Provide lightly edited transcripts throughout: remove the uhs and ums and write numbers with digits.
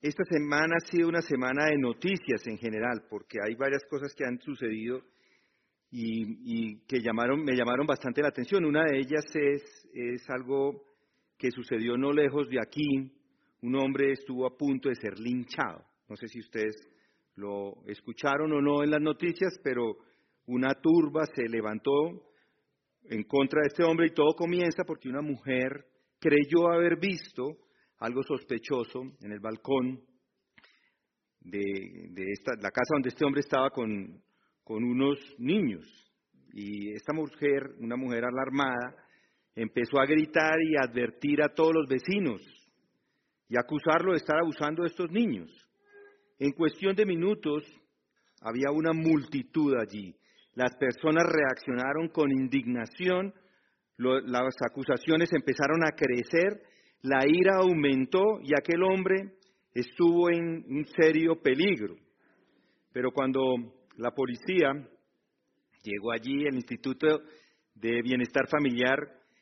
Esta semana ha sido una semana de noticias en general, porque hay varias cosas que han sucedido y que me llamaron bastante la atención. Una de ellas es algo que sucedió no lejos de aquí. Un hombre estuvo a punto de ser linchado. No sé si ustedes lo escucharon o no en las noticias, pero una turba se levantó en contra de este hombre y todo comienza porque una mujer creyó haber visto algo sospechoso en el balcón de la casa donde este hombre estaba con unos niños. Y esta mujer, una mujer alarmada, empezó a gritar y a advertir a todos los vecinos y acusarlo de estar abusando de estos niños. En cuestión de minutos había una multitud allí. Las personas reaccionaron con indignación, las acusaciones empezaron a crecer, la ira aumentó y aquel hombre estuvo en un serio peligro. Pero cuando la policía llegó allí, el Instituto de Bienestar Familiar,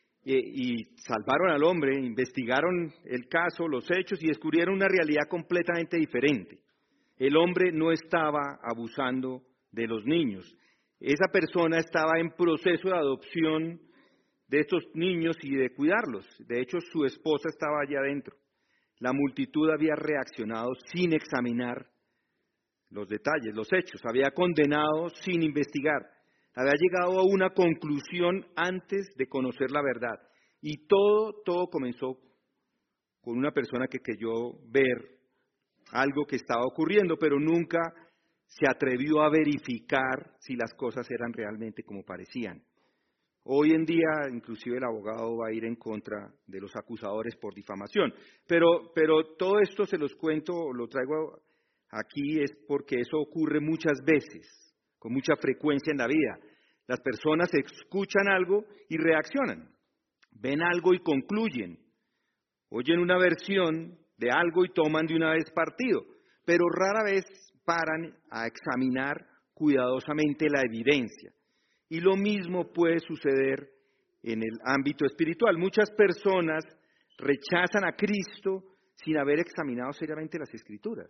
y salvaron al hombre, investigaron el caso, los hechos y descubrieron una realidad completamente diferente. El hombre no estaba abusando de los niños. Esa persona estaba en proceso de adopción de estos niños y de cuidarlos. De hecho, su esposa estaba allá adentro. La multitud había reaccionado sin examinar los detalles, los hechos. Había condenado sin investigar. Había llegado a una conclusión antes de conocer la verdad. Y todo comenzó con una persona que creyó ver algo que estaba ocurriendo, pero nunca se atrevió a verificar si las cosas eran realmente como parecían. Hoy en día, inclusive el abogado va a ir en contra de los acusadores por difamación. Pero todo esto se los cuento, lo traigo aquí, es porque eso ocurre muchas veces, con mucha frecuencia en la vida. Las personas escuchan algo y reaccionan, ven algo y concluyen, oyen una versión de algo y toman de una vez partido, pero rara vez paran a examinar cuidadosamente la evidencia. Y lo mismo puede suceder en el ámbito espiritual. Muchas personas rechazan a Cristo sin haber examinado seriamente las Escrituras.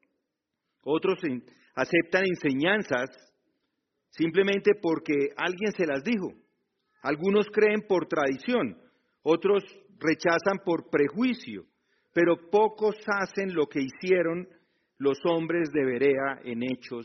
Otros aceptan enseñanzas simplemente porque alguien se las dijo. Algunos creen por tradición, otros rechazan por prejuicio, pero pocos hacen lo que hicieron los hombres de Berea en Hechos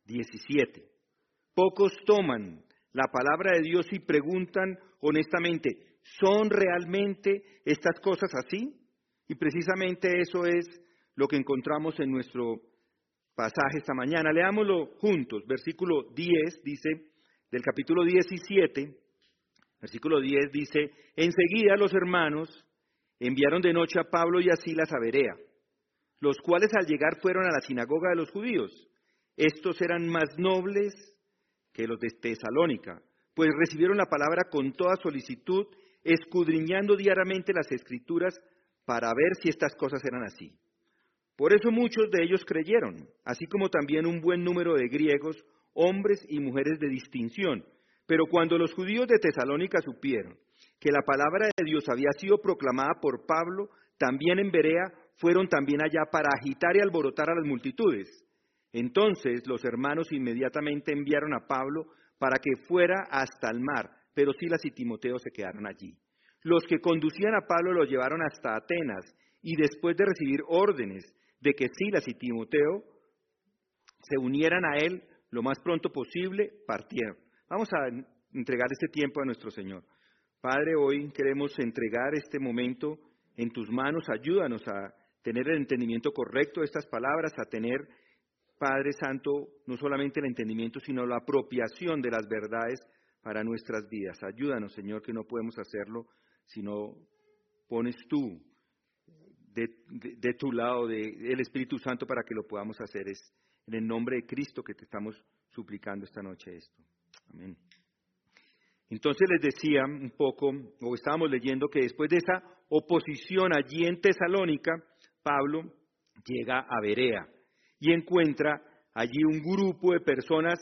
17. Pocos toman la palabra de Dios y preguntan honestamente, ¿son realmente estas cosas así? Y precisamente eso es lo que encontramos en nuestro pasaje esta mañana. Leámoslo juntos. Versículo 10 dice, del capítulo 17, versículo 10 dice, enseguida los hermanos enviaron de noche a Pablo y a Silas a Berea, los cuales al llegar fueron a la sinagoga de los judíos. Estos eran más nobles que los de Tesalónica, pues recibieron la palabra con toda solicitud, escudriñando diariamente las Escrituras para ver si estas cosas eran así. Por eso muchos de ellos creyeron, así como también un buen número de griegos, hombres y mujeres de distinción. Pero cuando los judíos de Tesalónica supieron que la palabra de Dios había sido proclamada por Pablo, también en Berea, fueron también allá para agitar y alborotar a las multitudes. Entonces los hermanos inmediatamente enviaron a Pablo para que fuera hasta el mar, pero Silas y Timoteo se quedaron allí. Los que conducían a Pablo lo llevaron hasta Atenas y después de recibir órdenes de que Silas y Timoteo se unieran a él lo más pronto posible, partieron. Vamos a entregar este tiempo a nuestro Señor. Padre, hoy queremos entregar este momento en tus manos. Ayúdanos a tener el entendimiento correcto de estas palabras, a tener, Padre Santo, no solamente el entendimiento, sino la apropiación de las verdades para nuestras vidas. Ayúdanos, Señor, que no podemos hacerlo si no pones tú de tu lado, del Espíritu Santo, para que lo podamos hacer. Es en el nombre de Cristo que te estamos suplicando esta noche esto. Amén. Entonces les decía un poco, o estábamos leyendo, que después de esa oposición allí en Tesalónica, Pablo llega a Berea y encuentra allí un grupo de personas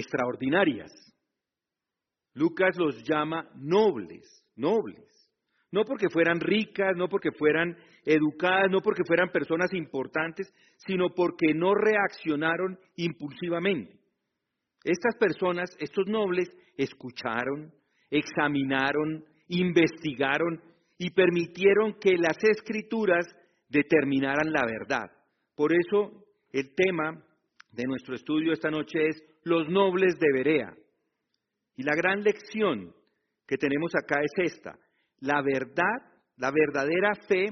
extraordinarias. Lucas los llama nobles. no porque fueran ricas, no porque fueran educadas, no porque fueran personas importantes, sino porque no reaccionaron impulsivamente. Estas personas, estos nobles, escucharon, examinaron, investigaron y permitieron que las Escrituras determinaran la verdad. Por eso el tema de nuestro estudio esta noche es los nobles de Berea. Y la gran lección que tenemos acá es esta: la verdad, la verdadera fe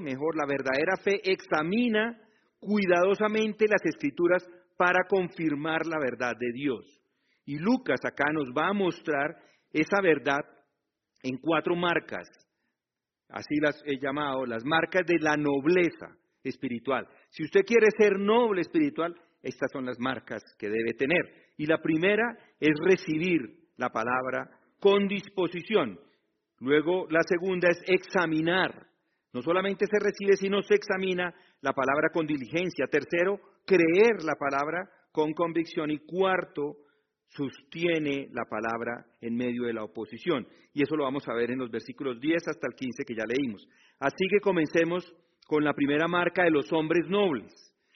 examina cuidadosamente las Escrituras para confirmar la verdad de Dios. Y Lucas acá nos va a mostrar esa verdad en 4 marcas, así las he llamado, las marcas de la nobleza espiritual. Si usted quiere ser noble espiritual, estas son las marcas que debe tener. Y la primera es recibir la palabra con disposición. Luego la segunda es examinar. No solamente se recibe, sino se examina la palabra con diligencia. Tercero, creer la palabra con convicción. Y cuarto, sostiene la palabra en medio de la oposición. Y eso lo vamos a ver en los versículos 10 hasta el 15 que ya leímos. Así que comencemos con la primera marca de los hombres nobles.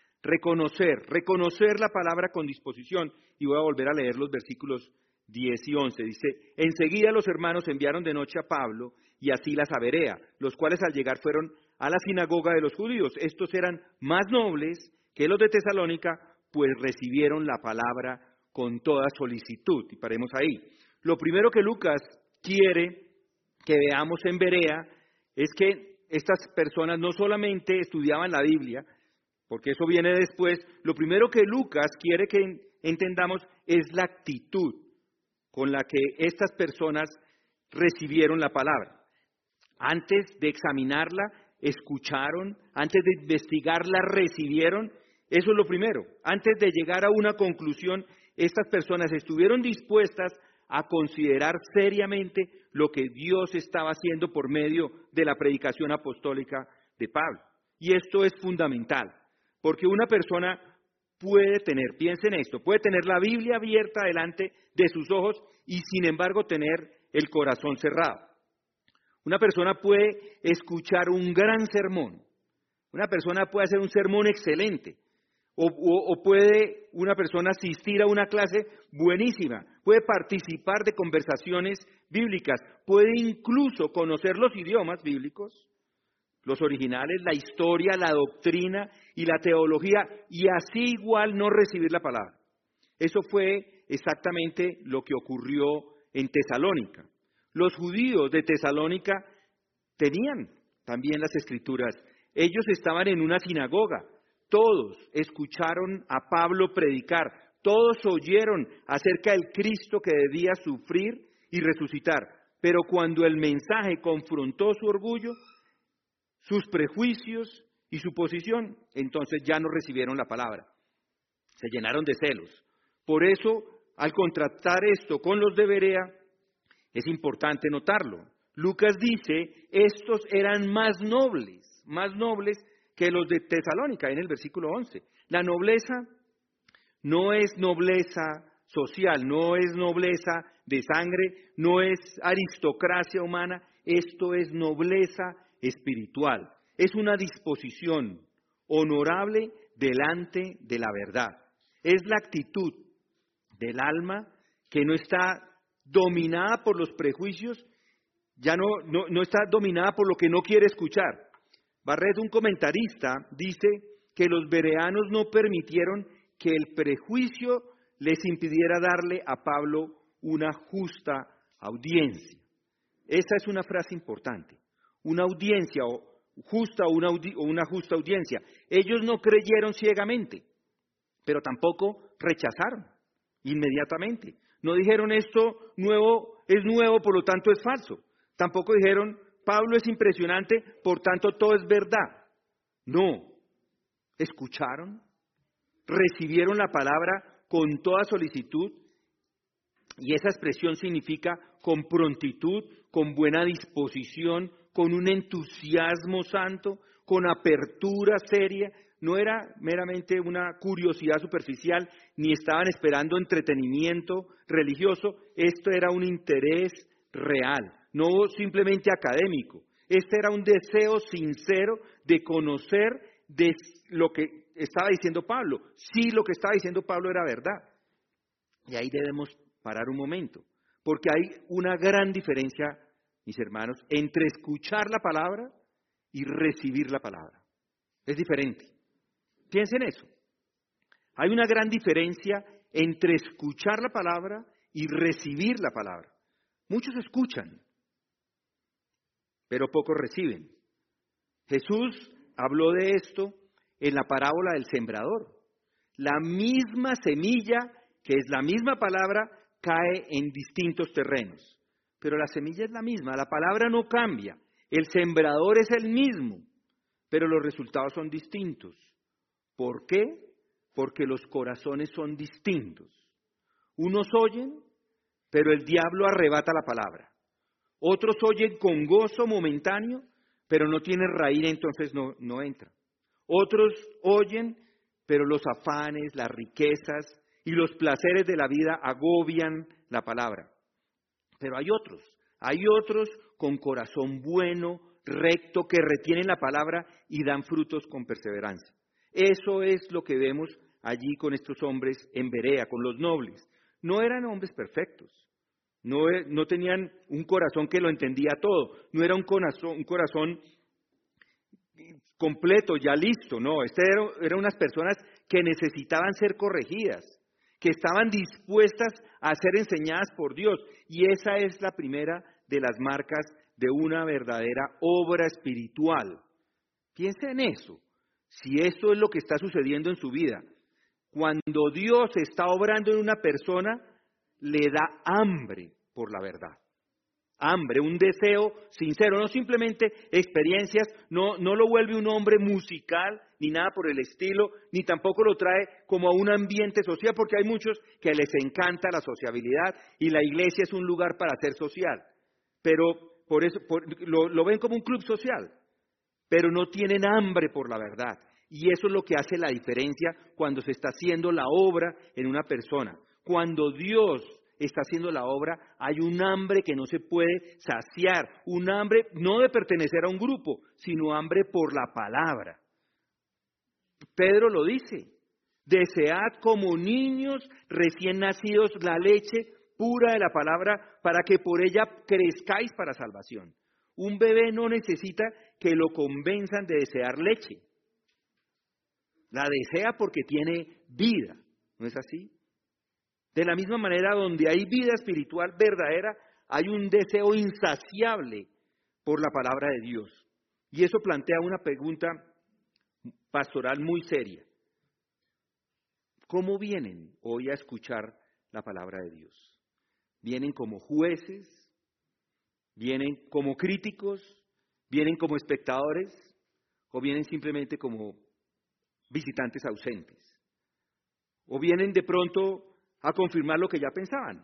Reconocer la palabra con disposición. Y voy a volver a leer los versículos 10 y 11. Dice: enseguida los hermanos enviaron de noche a Pablo y a Silas a Berea, los cuales al llegar fueron a la sinagoga de los judíos. Estos eran más nobles que los de Tesalónica, pues recibieron la palabra con toda solicitud. Y paremos ahí. Lo primero que Lucas quiere que veamos en Berea es que estas personas no solamente estudiaban la Biblia, porque eso viene después. Lo primero que Lucas quiere que entendamos es la actitud con la que estas personas recibieron la palabra. Antes de examinarla, escucharon, antes de investigarla, recibieron. Eso es lo primero. Antes de llegar a una conclusión, estas personas estuvieron dispuestas a considerar seriamente lo que Dios estaba haciendo por medio de la predicación apostólica de Pablo. Y esto es fundamental, porque una persona puede tener, piensen esto, puede tener la Biblia abierta delante de sus ojos y sin embargo tener el corazón cerrado. Una persona puede escuchar un gran sermón, una persona puede hacer un sermón excelente, o puede una persona asistir a una clase buenísima, puede participar de conversaciones bíblicas, puede incluso conocer los idiomas bíblicos, los originales, la historia, la doctrina y la teología, y así igual no recibir la palabra. Eso fue exactamente lo que ocurrió en Tesalónica. Los judíos de Tesalónica tenían también las Escrituras. Ellos estaban en una sinagoga. Todos escucharon a Pablo predicar. Todos oyeron acerca del Cristo que debía sufrir y resucitar. Pero cuando el mensaje confrontó su orgullo, sus prejuicios y su posición, entonces ya no recibieron la palabra. Se llenaron de celos. Por eso, al contrastar esto con los de Berea, es importante notarlo. Lucas dice, estos eran más nobles que los de Tesalónica, en el versículo 11. La nobleza no es nobleza social, no es nobleza de sangre, no es aristocracia humana, esto es nobleza espiritual. Es una disposición honorable delante de la verdad. Es la actitud del alma que no está dominada por los prejuicios, ya no está dominada por lo que no quiere escuchar. Barret, un comentarista, dice que los bereanos no permitieron que el prejuicio les impidiera darle a Pablo una justa audiencia. Esa es una frase importante. Una audiencia justa o una justa audiencia. Ellos no creyeron ciegamente, pero tampoco rechazaron inmediatamente. No dijeron esto es nuevo, por lo tanto es falso. Tampoco dijeron Pablo es impresionante, por tanto todo es verdad. No, escucharon, recibieron la palabra con toda solicitud, y esa expresión significa con prontitud, con buena disposición, con un entusiasmo santo, con apertura seria. No era meramente una curiosidad superficial, ni estaban esperando entretenimiento religioso. Esto era un interés real, no simplemente académico. Este era un deseo sincero de conocer de lo que estaba diciendo Pablo. Sí, lo que estaba diciendo Pablo era verdad. Y ahí debemos parar un momento, porque hay una gran diferencia, mis hermanos, entre escuchar la palabra y recibir la palabra. Es diferente. Piensen en eso. Hay una gran diferencia entre escuchar la palabra y recibir la palabra. Muchos escuchan, pero pocos reciben. Jesús habló de esto en la parábola del sembrador. La misma semilla, que es la misma palabra, cae en distintos terrenos. Pero la semilla es la misma, la palabra no cambia. El sembrador es el mismo, pero los resultados son distintos. ¿Por qué? Porque los corazones son distintos. Unos oyen, pero el diablo arrebata la palabra. Otros oyen con gozo momentáneo, pero no tienen raíz, entonces no entra. Otros oyen, pero los afanes, las riquezas y los placeres de la vida agobian la palabra. Pero hay otros con corazón bueno, recto, que retienen la palabra y dan frutos con perseverancia. Eso es lo que vemos allí con estos hombres en Berea, con los nobles. No eran hombres perfectos, no tenían un corazón que lo entendía todo, no era un corazón completo, ya listo, no. Eran unas personas que necesitaban ser corregidas, que estaban dispuestas a ser enseñadas por Dios. Y esa es la primera de las marcas de una verdadera obra espiritual. Piensa en eso. Si esto es lo que está sucediendo en su vida, cuando Dios está obrando en una persona, le da hambre por la verdad. Hambre, un deseo sincero, no simplemente experiencias, no lo vuelve un hombre musical, ni nada por el estilo, ni tampoco lo trae como a un ambiente social, porque hay muchos que les encanta la sociabilidad y la iglesia es un lugar para ser social. Pero por eso lo ven como un club social, pero no tienen hambre por la verdad. Y eso es lo que hace la diferencia cuando se está haciendo la obra en una persona. Cuando Dios está haciendo la obra, hay un hambre que no se puede saciar, un hambre no de pertenecer a un grupo, sino hambre por la palabra. Pedro lo dice, desead como niños recién nacidos la leche pura de la palabra para que por ella crezcáis para salvación. Un bebé no necesita que lo convenzan de desear leche. La desea porque tiene vida, ¿no es así? De la misma manera, donde hay vida espiritual verdadera, hay un deseo insaciable por la palabra de Dios. Y eso plantea una pregunta pastoral muy seria. ¿Cómo vienen hoy a escuchar la palabra de Dios? ¿Vienen como jueces? ¿Vienen como críticos? ¿Vienen como espectadores? ¿O vienen simplemente como visitantes ausentes? ¿O vienen de pronto a confirmar lo que ya pensaban?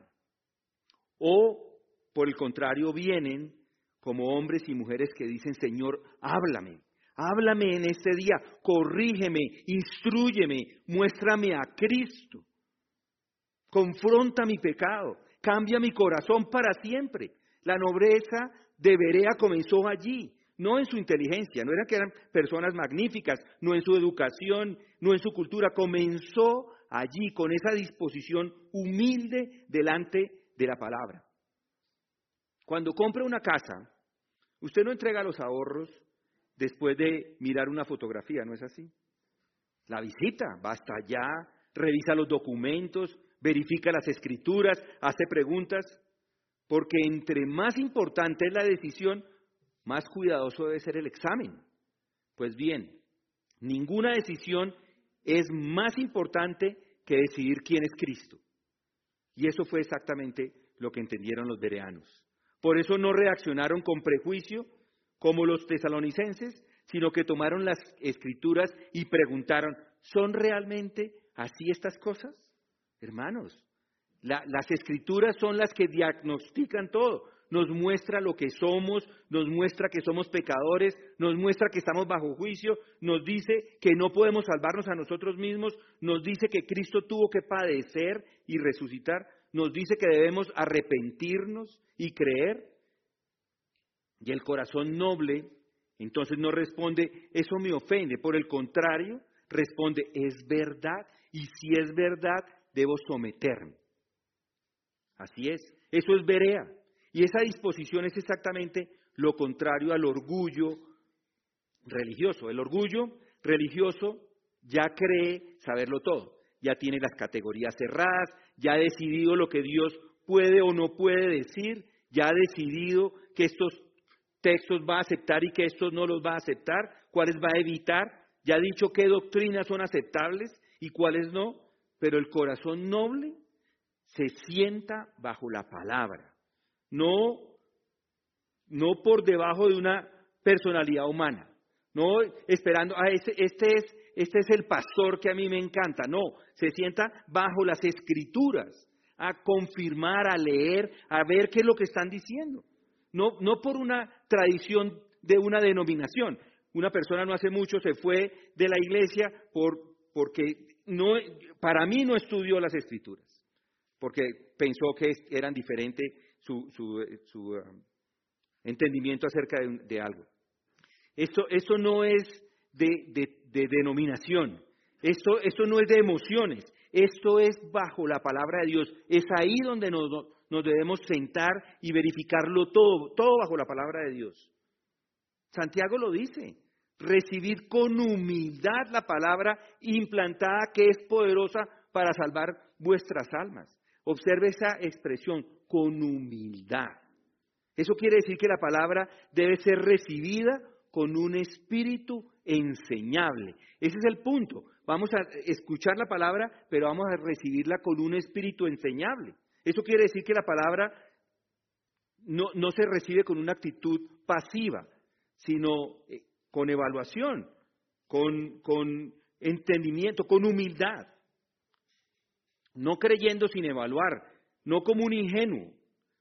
O, por el contrario, vienen como hombres y mujeres que dicen, Señor, háblame en este día, corrígeme, instrúyeme, muéstrame a Cristo, confronta mi pecado, cambia mi corazón para siempre. La nobleza de Berea comenzó allí, no en su inteligencia, no eran que eran personas magníficas, no en su educación, no en su cultura, comenzó allí con esa disposición humilde delante de la palabra. Cuando compra una casa, usted no entrega los ahorros después de mirar una fotografía, ¿no es así? La visita, va hasta allá, revisa los documentos, verifica las escrituras, hace preguntas, porque entre más importante es la decisión, más cuidadoso debe ser el examen. Pues bien, ninguna decisión es más importante que decidir quién es Cristo. Y eso fue exactamente lo que entendieron los bereanos. Por eso no reaccionaron con prejuicio como los tesalonicenses, sino que tomaron las escrituras y preguntaron, ¿son realmente así estas cosas? Hermanos, las escrituras son las que diagnostican todo. Nos muestra lo que somos, nos muestra que somos pecadores, nos muestra que estamos bajo juicio, nos dice que no podemos salvarnos a nosotros mismos, nos dice que Cristo tuvo que padecer y resucitar, nos dice que debemos arrepentirnos y creer. Y el corazón noble, entonces no responde, eso me ofende. Por el contrario, responde, es verdad. Y si es verdad, debo someterme. Así es. Eso es berea. Y esa disposición es exactamente lo contrario al orgullo religioso. El orgullo religioso ya cree saberlo todo. Ya tiene las categorías cerradas, ya ha decidido lo que Dios puede o no puede decir, ya ha decidido que estos textos va a aceptar y que estos no los va a aceptar, cuáles va a evitar, ya ha dicho qué doctrinas son aceptables y cuáles no, pero el corazón noble se sienta bajo la palabra, no por debajo de una personalidad humana, no esperando, este es el pastor que a mí me encanta, no, se sienta bajo las escrituras, a confirmar, a leer, a ver qué es lo que están diciendo. No por una tradición de una denominación. Una persona no hace mucho se fue de la iglesia porque para mí no estudió las escrituras, porque pensó que eran diferentes su entendimiento acerca de algo. Eso no es de denominación, esto no es de emociones, esto es bajo la palabra de Dios, es ahí donde nos debemos sentar y verificarlo todo bajo la palabra de Dios. Santiago lo dice, recibid con humildad la palabra implantada que es poderosa para salvar vuestras almas. Observe esa expresión, con humildad. Eso quiere decir que la palabra debe ser recibida con un espíritu enseñable. Ese es el punto. Vamos a escuchar la palabra, pero vamos a recibirla con un espíritu enseñable. Eso quiere decir que la palabra no se recibe con una actitud pasiva, sino con evaluación, con entendimiento, con humildad. No creyendo sin evaluar, no como un ingenuo,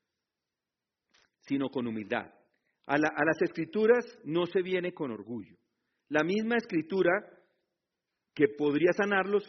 sino con humildad. A las escrituras no se viene con orgullo. La misma escritura que podría sanarlos,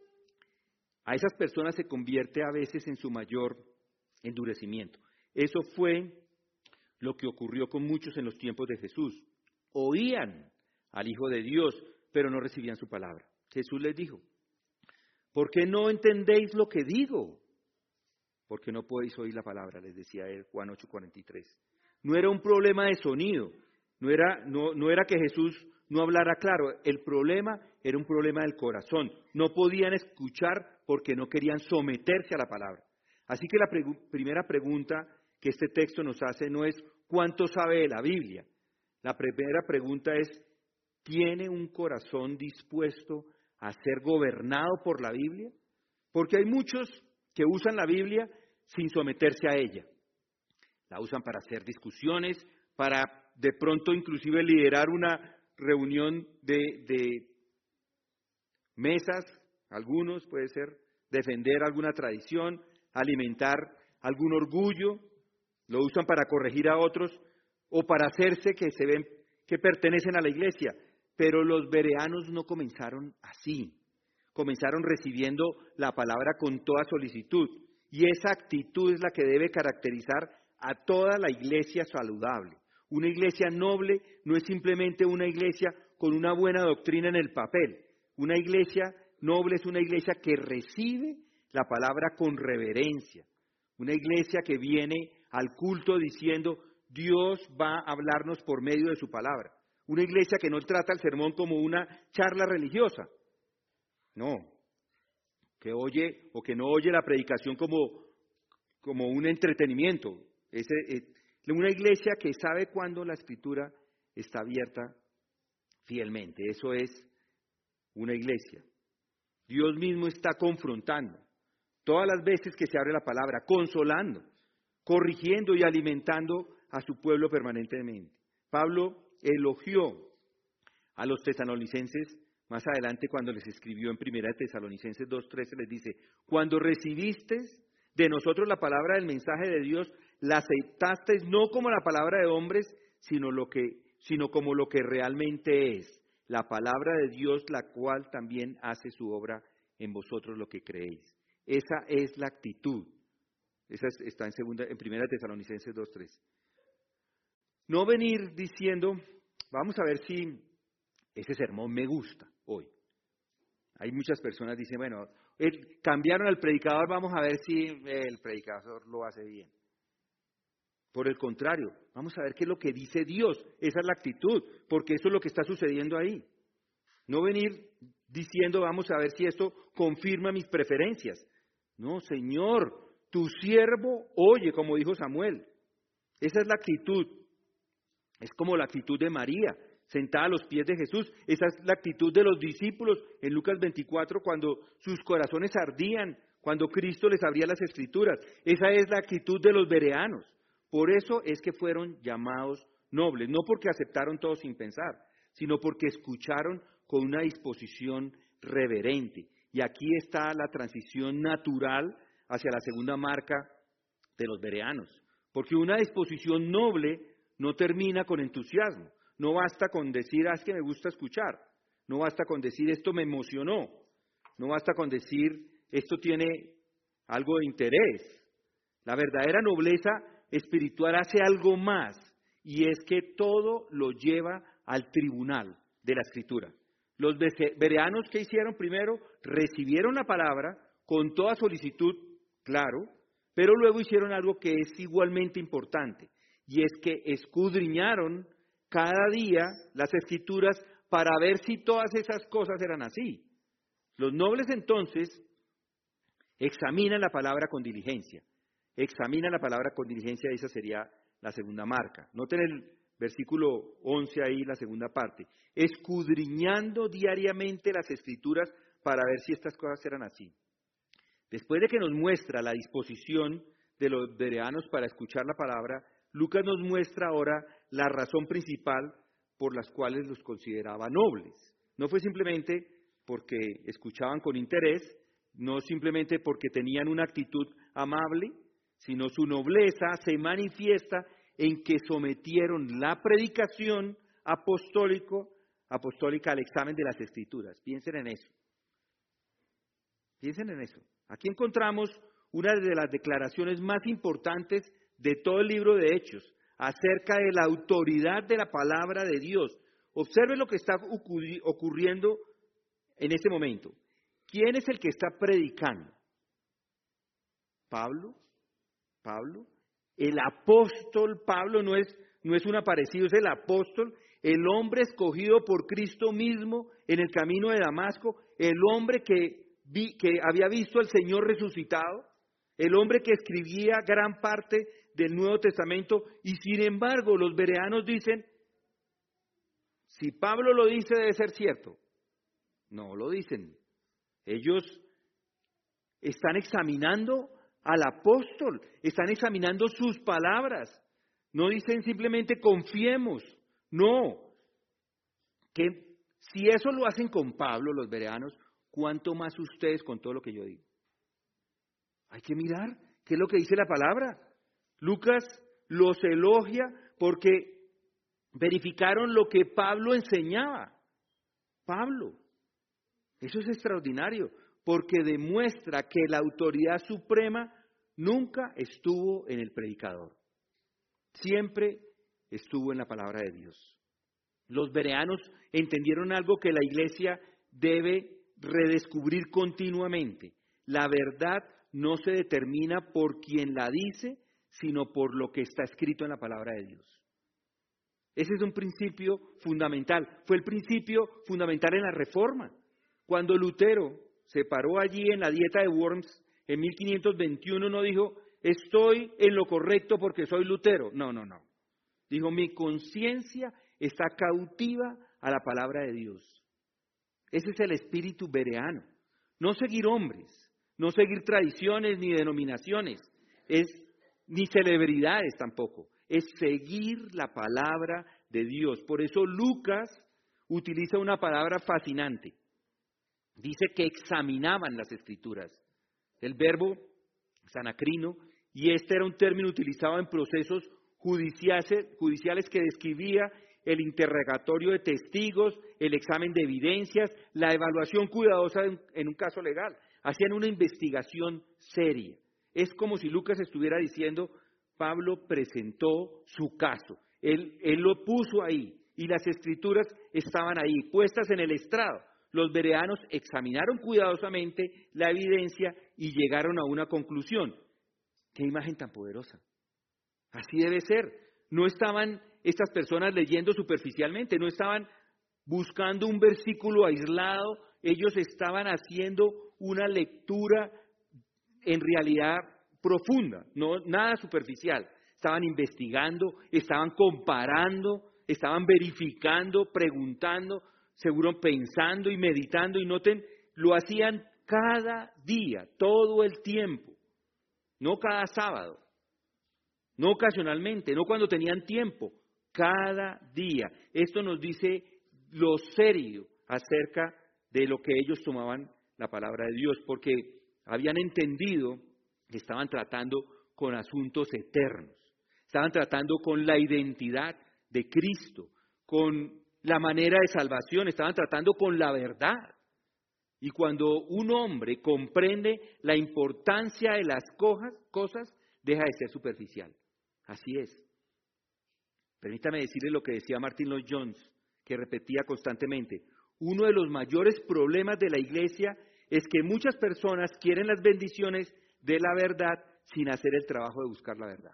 a esas personas se convierte a veces en su mayor endurecimiento. Eso fue lo que ocurrió con muchos en los tiempos de Jesús. Oían al Hijo de Dios, pero no recibían su palabra. Jesús les dijo, ¿por qué no entendéis lo que digo? Porque no podéis oír la palabra, les decía él, Juan 8:43. No era un problema de sonido, no era que Jesús no hablara claro, el problema era un problema del corazón. No podían escuchar porque no querían someterse a la palabra. Así que la primera pregunta que este texto nos hace no es ¿cuánto sabe de la Biblia? La primera pregunta es ¿tiene un corazón dispuesto a ser gobernado por la Biblia? Porque hay muchos que usan la Biblia sin someterse a ella. La usan para hacer discusiones, para de pronto inclusive liderar una reunión de mesas, algunos puede ser, defender alguna tradición, alimentar algún orgullo, lo usan para corregir a otros o para hacerse que se ven que pertenecen a la iglesia. Pero los bereanos no comenzaron así, comenzaron recibiendo la palabra con toda solicitud. Y esa actitud es la que debe caracterizar a toda la iglesia saludable. Una iglesia noble no es simplemente una iglesia con una buena doctrina en el papel. Una iglesia noble es una iglesia que recibe la palabra con reverencia. Una iglesia que viene al culto diciendo, Dios va a hablarnos por medio de su palabra. Una iglesia que no trata el sermón como una charla religiosa. No, que oye o que no oye la predicación como un entretenimiento. Una iglesia que sabe cuándo la escritura está abierta fielmente. Eso es una iglesia. Dios mismo está confrontando. Todas las veces que se abre la palabra, consolando, corrigiendo y alimentando a su pueblo permanentemente. Pablo elogió a los tesalonicenses más adelante cuando les escribió en 1 Tesalonicenses 2:13, les dice, cuando recibisteis de nosotros la palabra del mensaje de Dios, la aceptasteis no como la palabra de hombres, sino como lo que realmente es, la palabra de Dios, la cual también hace su obra en vosotros lo que creéis. Esa es la actitud. Esa está en 1 Tesalonicenses 2:3. No venir diciendo, vamos a ver si ese sermón me gusta hoy. Hay muchas personas que dicen, bueno, cambiaron al predicador, vamos a ver si el predicador lo hace bien. Por el contrario, vamos a ver qué es lo que dice Dios. Esa es la actitud, porque eso es lo que está sucediendo ahí. No venir diciendo, vamos a ver si esto confirma mis preferencias. No, Señor, tu siervo oye, como dijo Samuel. Esa es la actitud. Es como la actitud de María, sentada a los pies de Jesús. Esa es la actitud de los discípulos en Lucas 24, cuando sus corazones ardían, cuando Cristo les abría las Escrituras. Esa es la actitud de los bereanos. Por eso es que fueron llamados nobles, no porque aceptaron todo sin pensar, sino porque escucharon con una disposición reverente. Y aquí está la transición natural hacia la segunda marca de los bereanos. Porque una disposición noble no termina con entusiasmo. No basta con decir, es que me gusta escuchar. No basta con decir, esto me emocionó. No basta con decir, esto tiene algo de interés. La verdadera nobleza espiritual hace algo más, y es que todo lo lleva al tribunal de la Escritura. Los bereanos, ¿qué hicieron primero? Recibieron la palabra con toda solicitud, claro, pero luego hicieron algo que es igualmente importante, y es que escudriñaron cada día las Escrituras para ver si todas esas cosas eran así. Los nobles entonces examinan la palabra con diligencia. Examinan la palabra con diligencia, esa sería la segunda marca. Noten el versículo 11 ahí, la segunda parte. Escudriñando diariamente las Escrituras para ver si estas cosas eran así. Después de que nos muestra la disposición de los bereanos para escuchar la palabra, Lucas nos muestra ahora la razón principal por las cuales los consideraba nobles. No fue simplemente porque escuchaban con interés, no simplemente porque tenían una actitud amable, sino su nobleza se manifiesta en que sometieron la predicación apostólica al examen de las Escrituras. Piensen en eso. Piensen en eso. Aquí encontramos una de las declaraciones más importantes de todo el libro de Hechos, acerca de la autoridad de la palabra de Dios. Observen lo que está ocurriendo en este momento. ¿Quién es el que está predicando? ¿Pablo? El apóstol Pablo no es un aparecido, es el apóstol, el hombre escogido por Cristo mismo en el camino de Damasco, el hombre que había visto al Señor resucitado, el hombre que escribía gran parte del Nuevo Testamento, y sin embargo los bereanos dicen, si Pablo lo dice debe ser cierto. No lo dicen. Ellos están examinando al apóstol, están examinando sus palabras. No dicen simplemente confiemos, no. Que si eso lo hacen con Pablo, los bereanos, ¿cuánto más ustedes con todo lo que yo digo? Hay que mirar qué es lo que dice la palabra. Lucas los elogia porque verificaron lo que Pablo enseñaba. Pablo, eso es extraordinario, porque demuestra que la autoridad suprema nunca estuvo en el predicador. Siempre estuvo en la palabra de Dios. Los bereanos entendieron algo que la iglesia debe redescubrir continuamente. La verdad no se determina por quien la dice, sino por lo que está escrito en la palabra de Dios. Ese es un principio fundamental. Fue el principio fundamental en la Reforma. Cuando Lutero se paró allí en la dieta de Worms en 1521, no dijo, estoy en lo correcto porque soy Lutero. No. Dijo, mi conciencia está cautiva a la palabra de Dios. Ese es el espíritu bereano. No seguir hombres, no seguir tradiciones ni denominaciones, ni celebridades tampoco. Es seguir la palabra de Dios. Por eso Lucas utiliza una palabra fascinante. Dice que examinaban las Escrituras. El verbo sanacrino, y este era un término utilizado en procesos judiciales que describía el interrogatorio de testigos, el examen de evidencias, la evaluación cuidadosa en un caso legal. Hacían una investigación seria. Es como si Lucas estuviera diciendo, Pablo presentó su caso. Él lo puso ahí y las escrituras estaban ahí, puestas en el estrado. Los bereanos examinaron cuidadosamente la evidencia y llegaron a una conclusión. ¡Qué imagen tan poderosa! Así debe ser. No estaban estas personas leyendo superficialmente, no estaban buscando un versículo aislado, ellos estaban haciendo una lectura en realidad profunda, no nada superficial. Estaban investigando, estaban comparando, estaban verificando, preguntando, seguro pensando y meditando, y noten, lo hacían cada día, todo el tiempo, no cada sábado, no ocasionalmente, no cuando tenían tiempo, cada día. Esto nos dice lo serio acerca de lo que ellos tomaban la palabra de Dios, porque habían entendido que estaban tratando con asuntos eternos, estaban tratando con la identidad de Cristo, con la manera de salvación, estaban tratando con la verdad. Y cuando un hombre comprende la importancia de las cosas, deja de ser superficial. Así es. Permítame decirle lo que decía Martin Lloyd-Jones, que repetía constantemente: uno de los mayores problemas de la iglesia es que muchas personas quieren las bendiciones de la verdad sin hacer el trabajo de buscar la verdad.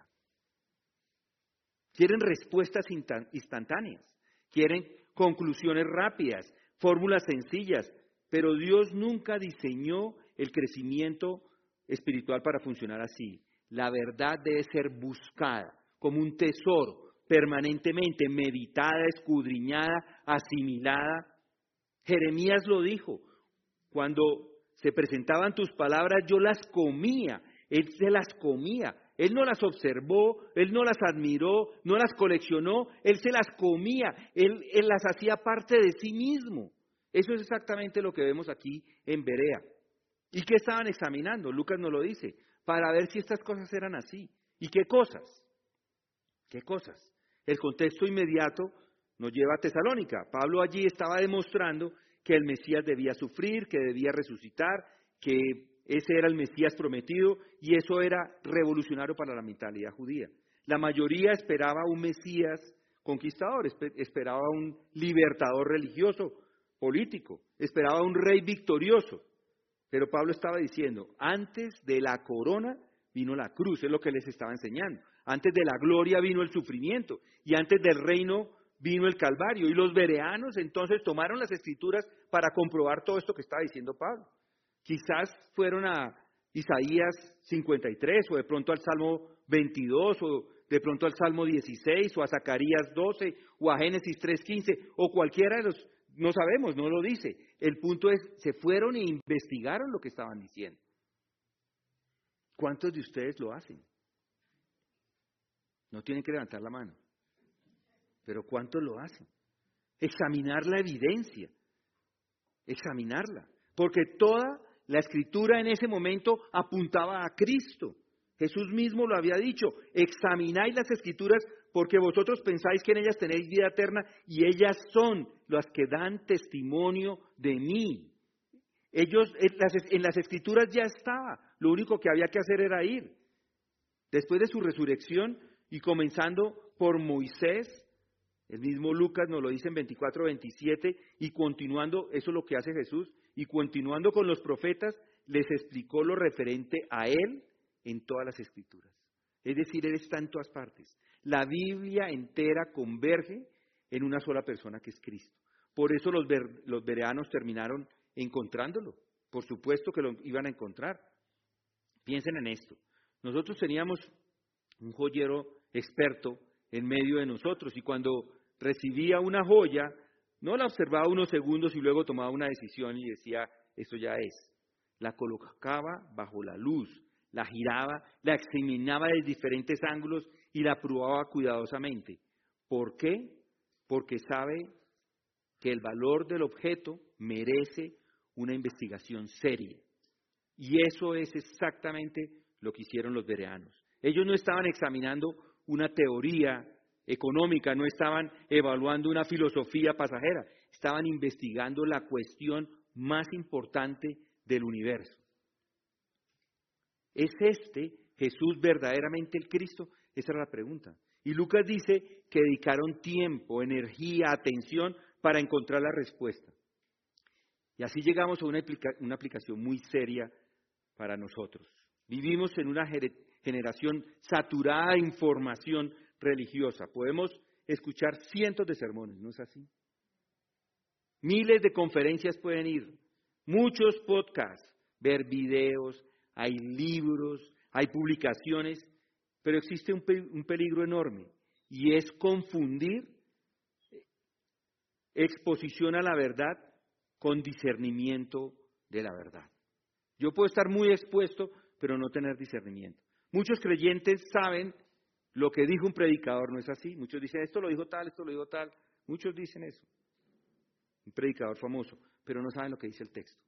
Quieren respuestas instantáneas, quieren conclusiones rápidas, fórmulas sencillas, pero Dios nunca diseñó el crecimiento espiritual para funcionar así. La verdad debe ser buscada como un tesoro, permanentemente meditada, escudriñada, asimilada. Jeremías lo dijo: cuando se presentaban tus palabras, yo las comía. Él se las comía. Él no las observó, él no las admiró, no las coleccionó, él se las comía, él las hacía parte de sí mismo. Eso es exactamente lo que vemos aquí en Berea. ¿Y qué estaban examinando? Lucas nos lo dice, para ver si estas cosas eran así. ¿Y qué cosas? ¿Qué cosas? El contexto inmediato nos lleva a Tesalónica. Pablo allí estaba demostrando que el Mesías debía sufrir, que debía resucitar, que ese era el Mesías prometido, y eso era revolucionario para la mentalidad judía. La mayoría esperaba un Mesías conquistador, esperaba un libertador religioso, político, esperaba un rey victorioso. Pero Pablo estaba diciendo, antes de la corona vino la cruz, es lo que les estaba enseñando. Antes de la gloria vino el sufrimiento, y antes del reino vino el Calvario. Y los bereanos entonces tomaron las escrituras para comprobar todo esto que estaba diciendo Pablo. Quizás fueron a Isaías 53, o de pronto al Salmo 22, o de pronto al Salmo 16, o a Zacarías 12, o a Génesis 3:15, o cualquiera de los, no sabemos, no lo dice. El punto es, se fueron e investigaron lo que estaban diciendo. ¿Cuántos de ustedes lo hacen? No tienen que levantar la mano, pero ¿cuántos lo hacen? Examinar la evidencia, examinarla, porque toda la escritura en ese momento apuntaba a Cristo. Jesús mismo lo había dicho: examináis las escrituras porque vosotros pensáis que en ellas tenéis vida eterna, y ellas son las que dan testimonio de mí. Ellos, en las escrituras ya estaba, lo único que había que hacer era ir. Después de su resurrección, y comenzando por Moisés, el mismo Lucas nos lo dice en 24:27, y continuando, eso es lo que hace Jesús, y continuando con los profetas, les explicó lo referente a Él en todas las escrituras. Es decir, Él está en todas partes. La Biblia entera converge en una sola persona, que es Cristo. Por eso los bereanos terminaron encontrándolo. Por supuesto que lo iban a encontrar. Piensen en esto. Nosotros teníamos un joyero experto en medio de nosotros, y cuando recibía una joya, no la observaba unos segundos y luego tomaba una decisión y decía, esto ya es. La colocaba bajo la luz, la giraba, la examinaba desde diferentes ángulos y la probaba cuidadosamente. ¿Por qué? Porque sabe que el valor del objeto merece una investigación seria. Y eso es exactamente lo que hicieron los bereanos. Ellos no estaban examinando una teoría económica, no estaban evaluando una filosofía pasajera, estaban investigando la cuestión más importante del universo. ¿Es Jesús verdaderamente el Cristo? Esa era la pregunta. Y Lucas dice que dedicaron tiempo, energía, atención para encontrar la respuesta. Y así llegamos a una aplicación muy seria para nosotros. Vivimos en una generación saturada de información religiosa. Podemos escuchar cientos de sermones, ¿no es así? Miles de conferencias pueden ir, muchos podcasts, ver videos, hay libros, hay publicaciones, pero existe un peligro enorme y es confundir exposición a la verdad con discernimiento de la verdad. Yo puedo estar muy expuesto, pero no tener discernimiento. Muchos creyentes saben lo que dijo un predicador, ¿no es así? Muchos dicen, esto lo dijo tal, esto lo dijo tal. Muchos dicen eso. Un predicador famoso, pero no saben lo que dice el texto.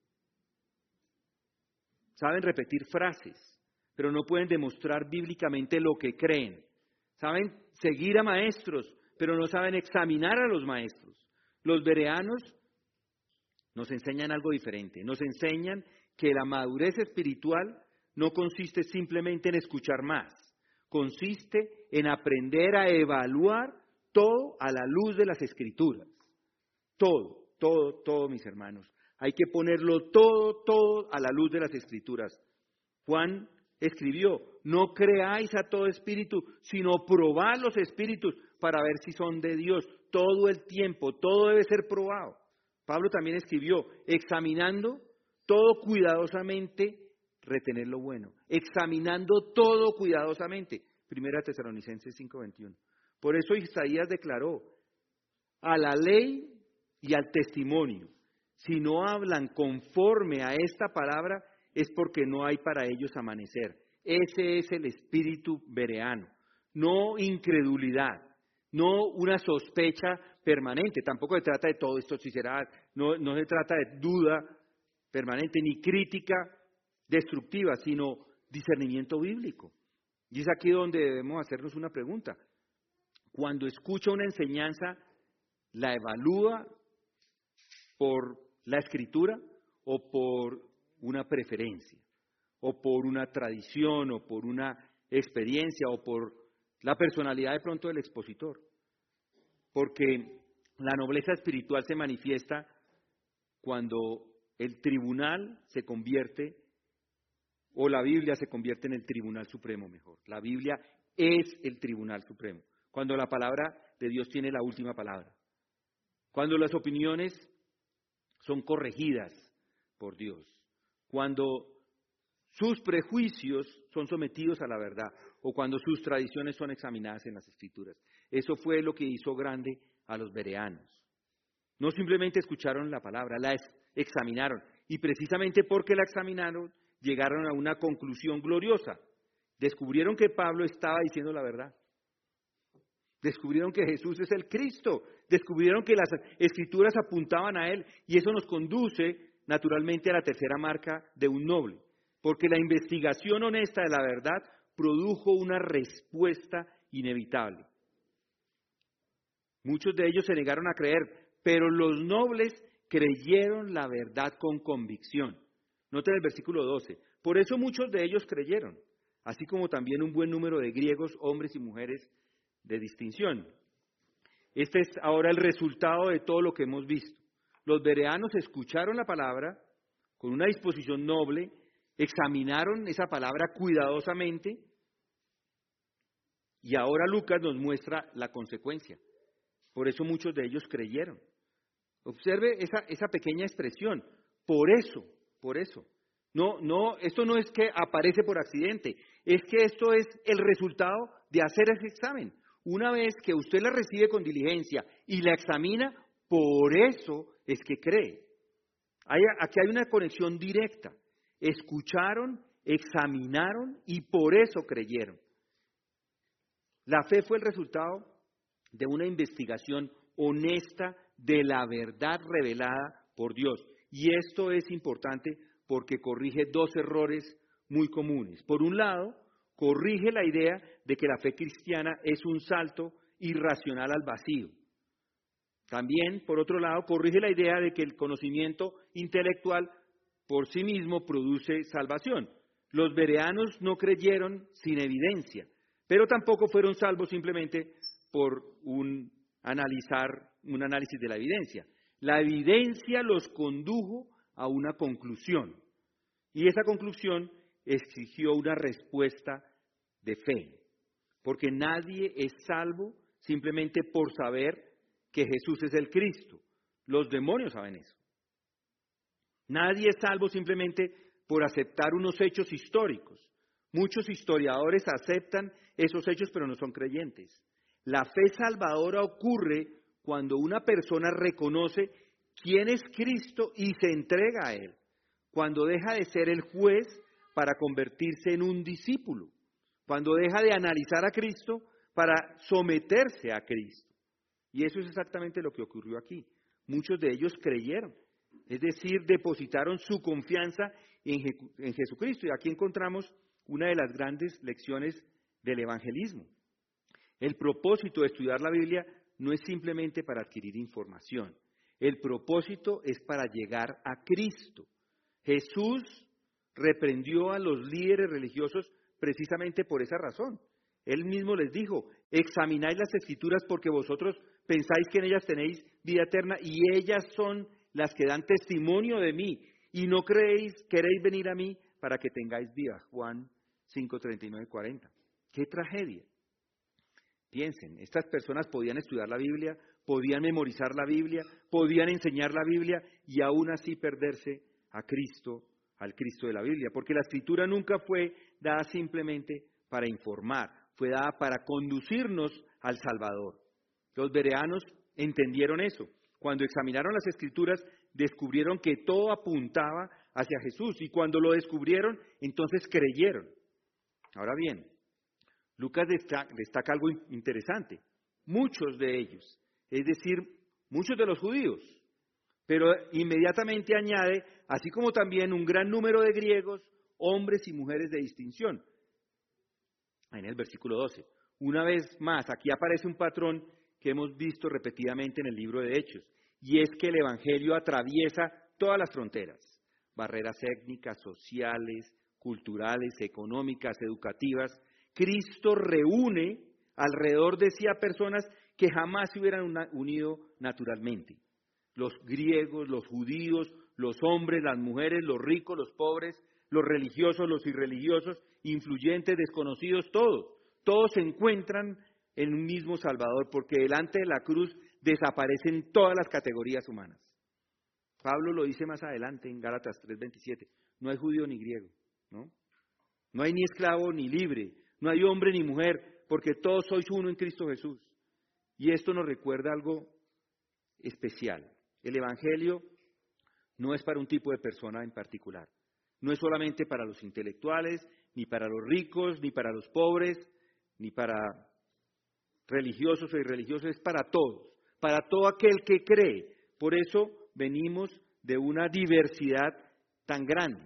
Saben repetir frases, pero no pueden demostrar bíblicamente lo que creen. Saben seguir a maestros, pero no saben examinar a los maestros. Los bereanos nos enseñan algo diferente. Nos enseñan que la madurez espiritual no consiste simplemente en escuchar más. Consiste en aprender a evaluar todo a la luz de las Escrituras. Todo, mis hermanos. Hay que ponerlo todo a la luz de las Escrituras. Juan escribió, no creáis a todo espíritu, sino probad los espíritus para ver si son de Dios. Todo el tiempo, todo debe ser probado. Pablo también escribió, examinando todo cuidadosamente, retener lo bueno. Examinando todo cuidadosamente. Primera Tesalonicenses 5:21. Por eso Isaías declaró, a la ley y al testimonio, si no hablan conforme a esta palabra, es porque no hay para ellos amanecer. Ese es el espíritu bereano, no incredulidad, no una sospecha permanente. Tampoco se trata de todo esto si será, no se trata de duda permanente ni crítica destructiva, sino discernimiento bíblico. Y es aquí donde debemos hacernos una pregunta. Cuando escucha una enseñanza, ¿la evalúa por la Escritura o por una preferencia, o por una tradición, o por una experiencia, o por la personalidad de pronto del expositor? Porque la nobleza espiritual se manifiesta cuando el tribunal se convierte, o la Biblia se convierte en el tribunal supremo mejor. La Biblia es el tribunal supremo. Cuando la palabra de Dios tiene la última palabra. Cuando las opiniones son corregidas por Dios. Cuando sus prejuicios son sometidos a la verdad. O cuando sus tradiciones son examinadas en las Escrituras. Eso fue lo que hizo grande a los bereanos. No simplemente escucharon la palabra, la examinaron. Y precisamente porque la examinaron, llegaron a una conclusión gloriosa. Descubrieron que Pablo estaba diciendo la verdad. Descubrieron que Jesús es el Cristo. Descubrieron que las Escrituras apuntaban a Él. Y eso nos conduce naturalmente a la tercera marca de un noble. Porque la investigación honesta de la verdad produjo una respuesta inevitable. Muchos de ellos se negaron a creer, pero los nobles creyeron la verdad con convicción. Noten el versículo 12. Por eso muchos de ellos creyeron, así como también un buen número de griegos, hombres y mujeres de distinción. Este es ahora el resultado de todo lo que hemos visto. Los bereanos escucharon la palabra con una disposición noble, examinaron esa palabra cuidadosamente y ahora Lucas nos muestra la consecuencia. Por eso muchos de ellos creyeron. Observe esa pequeña expresión, por eso. No, esto no es que aparece por accidente, es que esto es el resultado de hacer ese examen. Una vez que usted la recibe con diligencia y la examina, por eso es que cree. Aquí hay una conexión directa. Escucharon, examinaron y por eso creyeron. La fe fue el resultado de una investigación honesta de la verdad revelada por Dios. Y esto es importante porque corrige dos errores muy comunes. Por un lado, corrige la idea de que la fe cristiana es un salto irracional al vacío. También, por otro lado, corrige la idea de que el conocimiento intelectual por sí mismo produce salvación. Los bereanos no creyeron sin evidencia, pero tampoco fueron salvos simplemente por un análisis de la evidencia. La evidencia los condujo a una conclusión. Y esa conclusión exigió una respuesta de fe. Porque nadie es salvo simplemente por saber que Jesús es el Cristo. Los demonios saben eso. Nadie es salvo simplemente por aceptar unos hechos históricos. Muchos historiadores aceptan esos hechos, pero no son creyentes. La fe salvadora ocurre cuando una persona reconoce quién es Cristo y se entrega a Él. Cuando deja de ser el juez para convertirse en un discípulo. Cuando deja de analizar a Cristo para someterse a Cristo. Y eso es exactamente lo que ocurrió aquí. Muchos de ellos creyeron. Es decir, depositaron su confianza en Jesucristo. Y aquí encontramos una de las grandes lecciones del evangelismo. El propósito de estudiar la Biblia no es simplemente para adquirir información. El propósito es para llegar a Cristo. Jesús reprendió a los líderes religiosos precisamente por esa razón. Él mismo les dijo, examináis las Escrituras porque vosotros pensáis que en ellas tenéis vida eterna y ellas son las que dan testimonio de mí y no queréis venir a mí para que tengáis vida. Juan 5, 39 y 40. ¡Qué tragedia! Piensen, estas personas podían estudiar la Biblia, podían memorizar la Biblia, podían enseñar la Biblia y aún así perderse a Cristo, al Cristo de la Biblia, porque la Escritura nunca fue dada simplemente para informar, fue dada para conducirnos al Salvador. Los bereanos entendieron eso. Cuando examinaron las Escrituras, descubrieron que todo apuntaba hacia Jesús y cuando lo descubrieron, entonces creyeron. Ahora bien, Lucas destaca algo interesante. Muchos de ellos, es decir, muchos de los judíos, pero inmediatamente añade, así como también un gran número de griegos, hombres y mujeres de distinción. En el versículo 12. Una vez más, aquí aparece un patrón que hemos visto repetidamente en el libro de Hechos, y es que el Evangelio atraviesa todas las fronteras, barreras étnicas, sociales, culturales, económicas, educativas. Cristo reúne alrededor de sí a personas que jamás se hubieran unido naturalmente. Los griegos, los judíos, los hombres, las mujeres, los ricos, los pobres, los religiosos, los irreligiosos, influyentes, desconocidos, todos se encuentran en un mismo Salvador, porque delante de la cruz desaparecen todas las categorías humanas. Pablo lo dice más adelante en Gálatas 3:27, no hay judío ni griego, ¿no? No hay ni esclavo ni libre, no hay hombre ni mujer, porque todos sois uno en Cristo Jesús. Y esto nos recuerda algo especial. El Evangelio no es para un tipo de persona en particular. No es solamente para los intelectuales, ni para los ricos, ni para los pobres, ni para religiosos o irreligiosos, es para todos, para todo aquel que cree. Por eso venimos de una diversidad tan grande.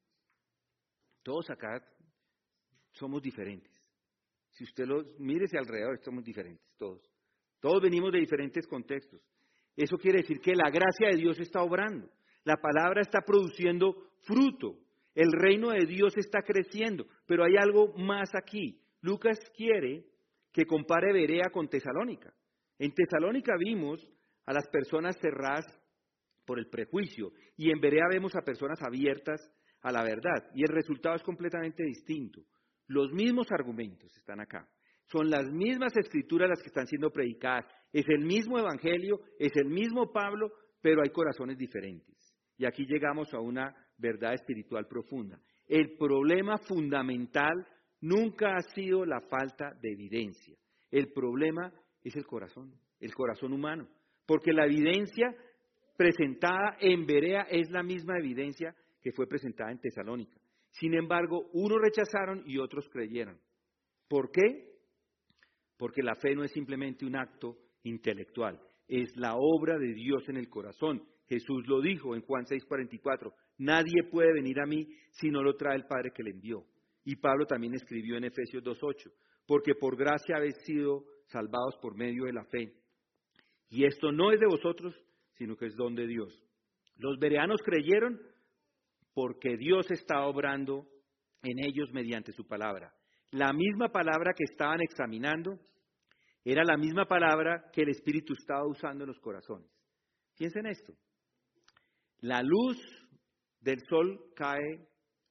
Todos acá somos diferentes. Si usted mírese alrededor, somos diferentes, todos. Todos venimos de diferentes contextos. Eso quiere decir que la gracia de Dios está obrando. La palabra está produciendo fruto. El reino de Dios está creciendo. Pero hay algo más aquí. Lucas quiere que compare Berea con Tesalónica. En Tesalónica vimos a las personas cerradas por el prejuicio. Y en Berea vemos a personas abiertas a la verdad. Y el resultado es completamente distinto. Los mismos argumentos están acá. Son las mismas escrituras las que están siendo predicadas. Es el mismo evangelio, es el mismo Pablo, pero hay corazones diferentes. Y aquí llegamos a una verdad espiritual profunda. El problema fundamental nunca ha sido la falta de evidencia. El problema es el corazón humano. Porque la evidencia presentada en Berea es la misma evidencia que fue presentada en Tesalónica. Sin embargo, unos rechazaron y otros creyeron. ¿Por qué? Porque la fe no es simplemente un acto intelectual, es la obra de Dios en el corazón. Jesús lo dijo en Juan 6:44, nadie puede venir a mí si no lo trae el Padre que le envió. Y Pablo también escribió en Efesios 2:8, porque por gracia habéis sido salvados por medio de la fe. Y esto no es de vosotros, sino que es don de Dios. Los bereanos creyeron porque Dios está obrando en ellos mediante su palabra. La misma palabra que estaban examinando Era la misma palabra que el Espíritu estaba usando en los corazones. Piensen en esto. La luz del sol cae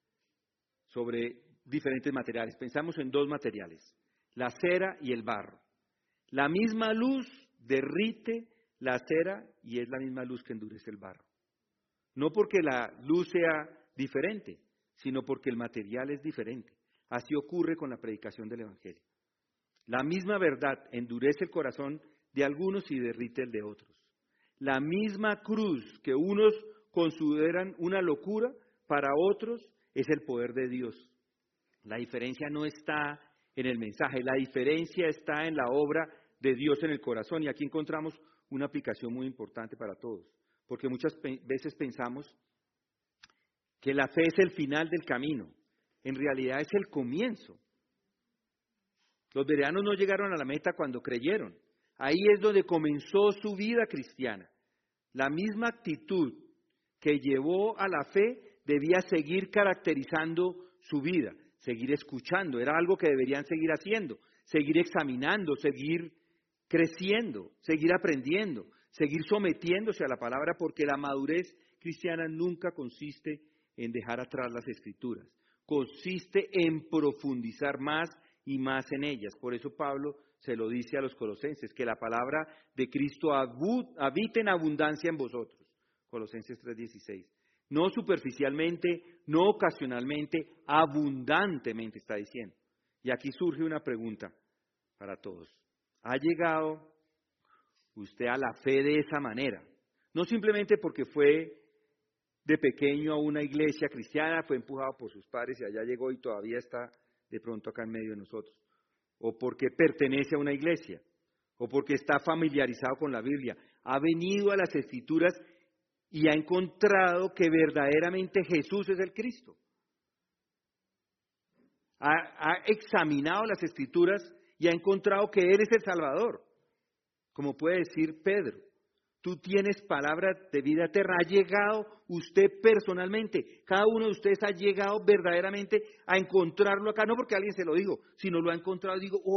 sobre diferentes materiales. Pensamos en dos materiales, la cera y el barro. La misma luz derrite la cera y es la misma luz que endurece el barro. No porque la luz sea diferente, sino porque el material es diferente. Así ocurre con la predicación del Evangelio. La misma verdad endurece el corazón de algunos y derrite el de otros. La misma cruz que unos consideran una locura, para otros es el poder de Dios. La diferencia no está en el mensaje, la diferencia está en la obra de Dios en el corazón. Y aquí encontramos una aplicación muy importante para todos, porque muchas veces pensamos que la fe es el final del camino. En realidad es el comienzo. Los bereanos no llegaron a la meta cuando creyeron. Ahí es donde comenzó su vida cristiana. La misma actitud que llevó a la fe debía seguir caracterizando su vida, seguir escuchando. Era algo que deberían seguir haciendo, seguir examinando, seguir creciendo, seguir aprendiendo, seguir sometiéndose a la palabra, porque la madurez cristiana nunca consiste en dejar atrás las Escrituras. Consiste en profundizar más y más en ellas. Por eso Pablo se lo dice a los colosenses, que la palabra de Cristo habite en abundancia en vosotros. Colosenses 3:16. No superficialmente, no ocasionalmente, abundantemente está diciendo. Y aquí surge una pregunta para todos. ¿Ha llegado usted a la fe de esa manera? No simplemente porque fue de pequeño a una iglesia cristiana, fue empujado por sus padres y allá llegó y todavía está de pronto acá en medio de nosotros. O porque pertenece a una iglesia, o porque está familiarizado con la Biblia. Ha venido a las Escrituras y ha encontrado que verdaderamente Jesús es el Cristo. Ha examinado las Escrituras y ha encontrado que Él es el Salvador. Como puede decir Pedro, tú tienes palabra de vida eterna. Ha llegado usted personalmente, cada uno de ustedes ha llegado verdaderamente a encontrarlo acá, no porque alguien se lo dijo, sino lo ha encontrado y digo,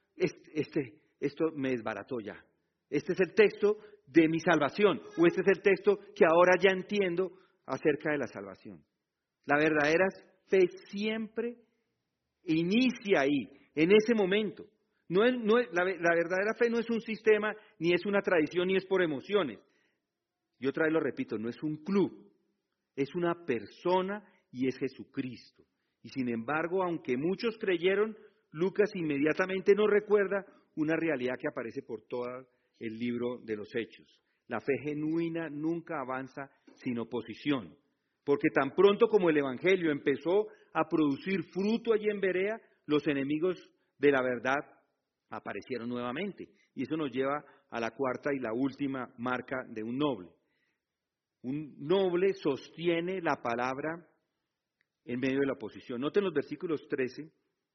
esto me desbarató ya. Este es el texto de mi salvación, o este es el texto que ahora ya entiendo acerca de la salvación. La verdadera fe siempre inicia ahí, en ese momento. La verdadera fe no es un sistema, ni es una tradición, ni es por emociones. Y otra vez lo repito, no es un club, es una persona y es Jesucristo. Y sin embargo, aunque muchos creyeron, Lucas inmediatamente nos recuerda una realidad que aparece por todo el libro de los Hechos. La fe genuina nunca avanza sin oposición, porque tan pronto como el Evangelio empezó a producir fruto allí en Berea, los enemigos de la verdad aparecieron nuevamente. Y eso nos lleva a la cuarta y la última marca de un noble. Un noble sostiene la palabra en medio de la oposición. Noten los versículos 13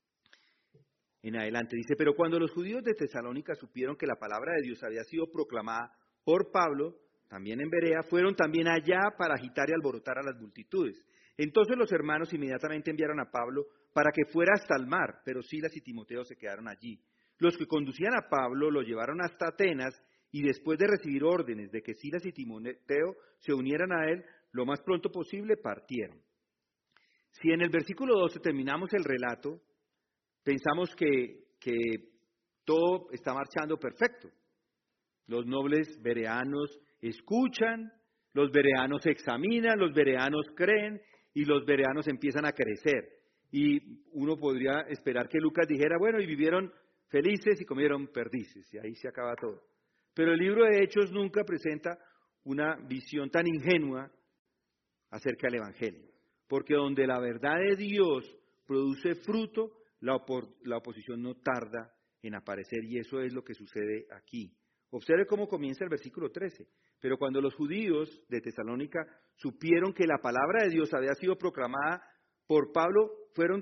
en adelante. Dice, pero cuando los judíos de Tesalónica supieron que la palabra de Dios había sido proclamada por Pablo, también en Berea, fueron también allá para agitar y alborotar a las multitudes. Entonces los hermanos inmediatamente enviaron a Pablo para que fuera hasta el mar, pero Silas y Timoteo se quedaron allí. Los que conducían a Pablo lo llevaron hasta Atenas y después de recibir órdenes de que Silas y Timoteo se unieran a él, lo más pronto posible partieron. Si en el versículo 12 terminamos el relato, pensamos que todo está marchando perfecto. Los nobles bereanos escuchan, los bereanos examinan, los bereanos creen y los bereanos empiezan a crecer. Y uno podría esperar que Lucas dijera, bueno, y vivieron felices y comieron perdices, y ahí se acaba todo. Pero el libro de Hechos nunca presenta una visión tan ingenua acerca del Evangelio, porque donde la verdad de Dios produce fruto, la oposición no tarda en aparecer, y eso es lo que sucede aquí. Observe cómo comienza el versículo 13. Pero cuando los judíos de Tesalónica supieron que la palabra de Dios había sido proclamada por Pablo,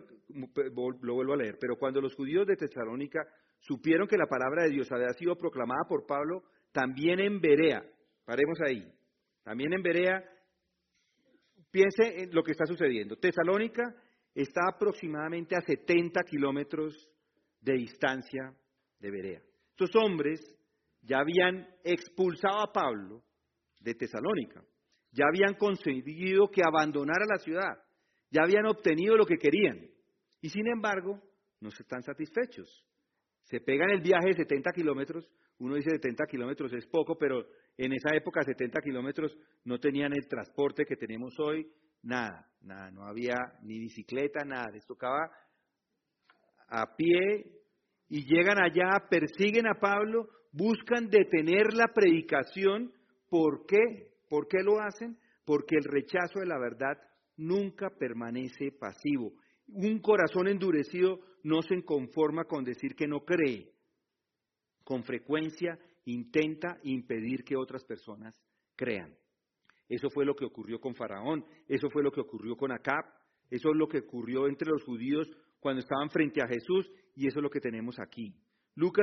lo vuelvo a leer, pero cuando los judíos de Tesalónica supieron que la palabra de Dios había sido proclamada por Pablo, también en Berea, paremos ahí, también en Berea, piense en lo que está sucediendo. Tesalónica está aproximadamente a 70 kilómetros de distancia de Berea. Estos hombres ya habían expulsado a Pablo de Tesalónica, ya habían conseguido que abandonara la ciudad, ya habían obtenido lo que querían, y sin embargo no están satisfechos. Se pegan el viaje de 70 kilómetros, uno dice 70 kilómetros es poco, pero en esa época 70 kilómetros no tenían el transporte que tenemos hoy, nada, no había ni bicicleta, nada, les tocaba a pie y llegan allá, persiguen a Pablo, buscan detener la predicación. ¿Por qué? ¿Por qué lo hacen? Porque el rechazo de la verdad nunca permanece pasivo. Un corazón endurecido no se conforma con decir que no cree. Con frecuencia intenta impedir que otras personas crean. Eso fue lo que ocurrió con Faraón, eso fue lo que ocurrió con Acab, eso es lo que ocurrió entre los judíos cuando estaban frente a Jesús, y eso es lo que tenemos aquí. Lucas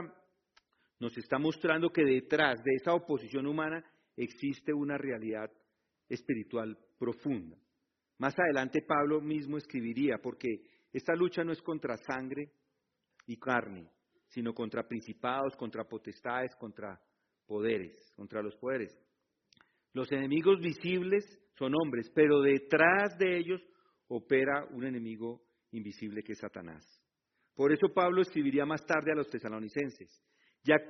nos está mostrando que detrás de esa oposición humana existe una realidad espiritual profunda. Más adelante Pablo mismo escribiría, porque esta lucha no es contra sangre y carne, sino contra principados, contra potestades, contra poderes, contra los poderes. Los enemigos visibles son hombres, pero detrás de ellos opera un enemigo invisible que es Satanás. Por eso Pablo escribiría más tarde a los tesalonicenses, ya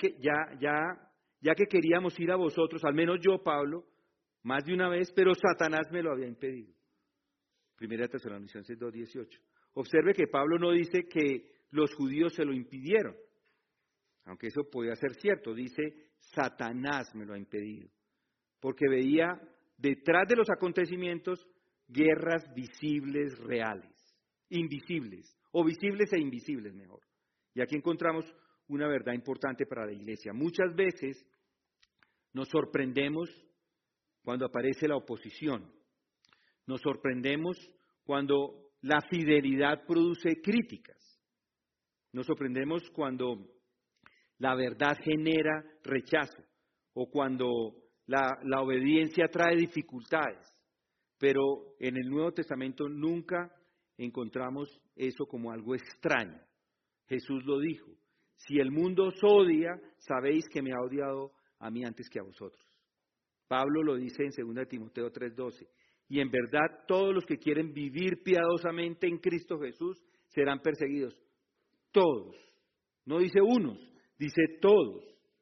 que queríamos ir a vosotros, al menos yo, Pablo, más de una vez, pero Satanás me lo había impedido. Primera Tesalonicenses 2:18. Observe que Pablo no dice que los judíos se lo impidieron, aunque eso podía ser cierto, dice Satanás me lo ha impedido, porque veía detrás de los acontecimientos guerras visibles, reales, invisibles, o visibles e invisibles mejor. Y aquí encontramos una verdad importante para la iglesia. Muchas veces nos sorprendemos cuando aparece la oposición, nos sorprendemos cuando la fidelidad produce críticas, nos sorprendemos cuando la verdad genera rechazo, o cuando la obediencia trae dificultades, pero en el Nuevo Testamento nunca encontramos eso como algo extraño. Jesús lo dijo, si el mundo os odia, sabéis que me ha odiado a mí antes que a vosotros. Pablo lo dice en 2 Timoteo 3:12, y en verdad todos los que quieren vivir piadosamente en Cristo Jesús serán perseguidos. Todos, no dice unos, dice todos.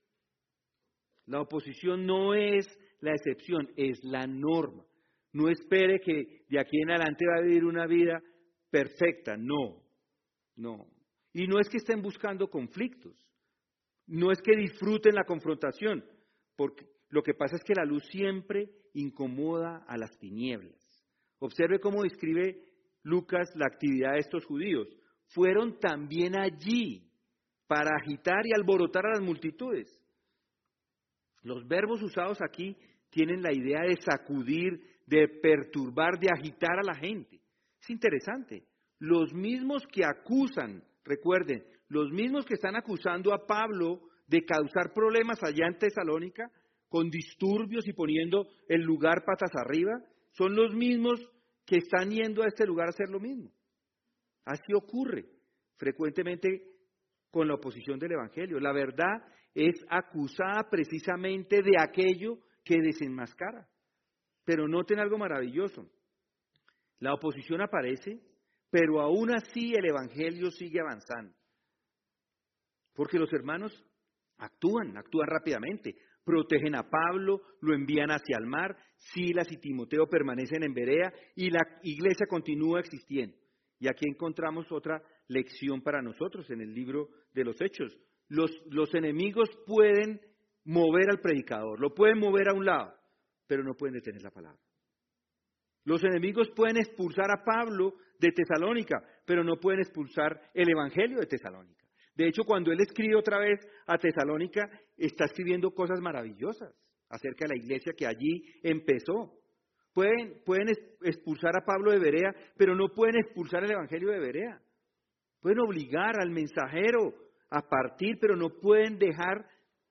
La oposición no es la excepción, es la norma. No espere que de aquí en adelante va a vivir una vida perfecta, no. Y no es que estén buscando conflictos, no es que disfruten la confrontación, porque lo que pasa es que la luz siempre incomoda a las tinieblas. Observe cómo describe Lucas la actividad de estos judíos. Fueron también allí para agitar y alborotar a las multitudes. Los verbos usados aquí tienen la idea de sacudir, de perturbar, de agitar a la gente. Es interesante. Los mismos que acusan, recuerden, los mismos que están acusando a Pablo de causar problemas allá en Tesalónica, con disturbios y poniendo el lugar patas arriba, son los mismos que están yendo a este lugar a hacer lo mismo. Así ocurre frecuentemente con la oposición del Evangelio. La verdad es acusada precisamente de aquello que desenmascara. Pero noten algo maravilloso. La oposición aparece, pero aún así el Evangelio sigue avanzando. Porque los hermanos actúan rápidamente. Protegen a Pablo, lo envían hacia el mar, Silas y Timoteo permanecen en Berea y la iglesia continúa existiendo. Y aquí encontramos otra lección para nosotros en el libro de los Hechos. Los enemigos pueden mover al predicador, lo pueden mover a un lado, pero no pueden detener la palabra. Los enemigos pueden expulsar a Pablo de Tesalónica, pero no pueden expulsar el Evangelio de Tesalónica. De hecho, cuando él escribe otra vez a Tesalónica, está escribiendo cosas maravillosas acerca de la iglesia que allí empezó. Pueden expulsar a Pablo de Berea, pero no pueden expulsar el Evangelio de Berea. Pueden obligar al mensajero a partir, pero no pueden dejar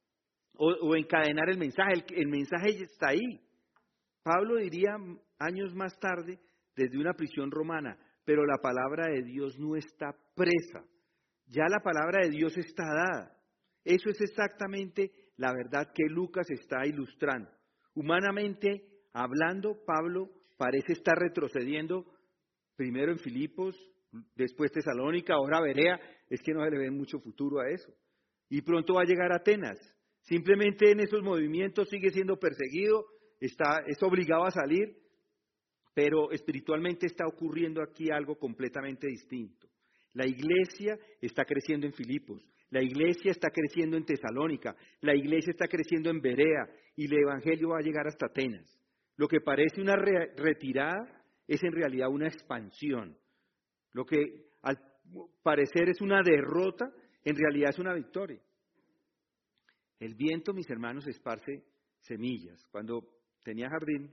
o encadenar el mensaje. El mensaje está ahí. Pablo diría años más tarde, desde una prisión romana, pero la palabra de Dios no está presa. Ya la palabra de Dios está dada. Eso es exactamente la verdad que Lucas está ilustrando. Humanamente hablando, Pablo parece estar retrocediendo primero en Filipos, después Tesalónica, ahora Berea. Es que no se le ve mucho futuro a eso. Y pronto va a llegar a Atenas. Simplemente en esos movimientos sigue siendo perseguido, es obligado a salir, pero espiritualmente está ocurriendo aquí algo completamente distinto. La iglesia está creciendo en Filipos, la iglesia está creciendo en Tesalónica, la iglesia está creciendo en Berea y el evangelio va a llegar hasta Atenas. Lo que parece una retirada es en realidad una expansión. Lo que al parecer es una derrota, en realidad es una victoria. El viento, mis hermanos, esparce semillas. Cuando tenía